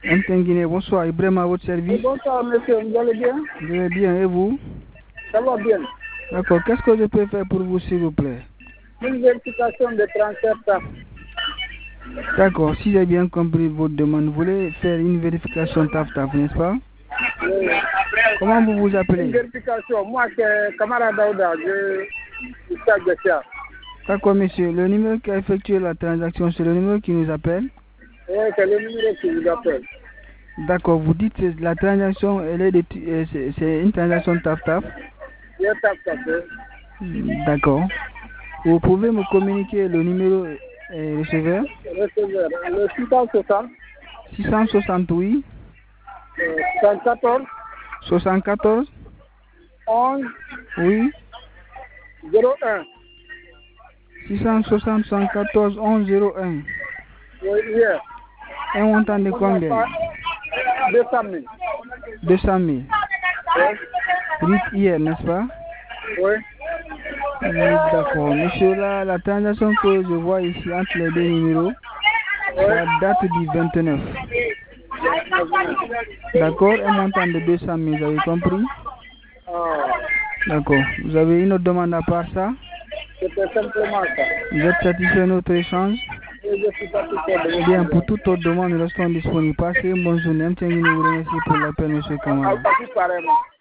Guinée, bonsoir. Ibrahim à votre service. Bonsoir, monsieur. Vous allez bien? Je vais bien. Et vous? Ça va bien. D'accord. Qu'est-ce que je peux faire pour vous, s'il vous plaît? Une vérification de transfert TAF. D'accord. Si j'ai bien compris votre demande, vous voulez faire une vérification TAF, n'est-ce pas? Oui. Comment vous vous appelez? Une vérification. Moi, c'est Kamara Daouda. Je suis stagiaire. D'accord, monsieur. Le numéro qui a effectué la transaction, c'est le numéro qui nous appelle? Oui, c'est le numéro qui vous appelle. D'accord. Vous dites que la transaction, c'est une transaction TAF. Oui, TAF. D'accord. Vous pouvez me communiquer le numéro receveur? Receveur. Le 660. 668 74. 74 11. oui 01. 660 114 11 01. Oui, hier. Un montant de combien? 200 000. 200 000. Oui. Rite hier, n'est-ce pas? Oui. Oui, d'accord. Monsieur, la transaction que je vois ici entre les deux numéros, ça date du 29. D'accord, un montant de 200 000, vous avez compris? D'accord. Vous avez une autre demande à part ça? C'était simplement ça. Vous êtes satisfait de notre échange? Et je suis satisfait de Bien, pour toute autre demande, nous restons disponibles. Passez une bonne journée. Vous remercie pour l'appel, monsieur Kamara. pareillement.